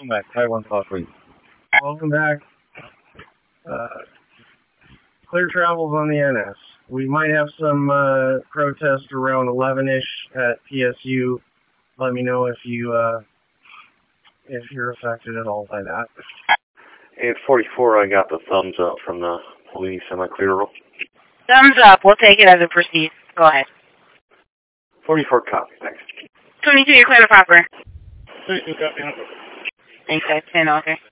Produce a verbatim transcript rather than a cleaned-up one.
Welcome back. Taiwan Call, please. Welcome back. Uh, clear travels on the N S. We might have some uh, protest around eleven-ish at P S U. Let me know if you uh, if you're affected at all by that. eight forty-four, I got the thumbs up from the police. Am I clear to roll? Thumbs up. We'll take it as it proceeds. Go ahead. forty-four, copy. Thanks. twenty-two, you're clear to proper. twenty-two, copy. Thanks, guys. ten, okay.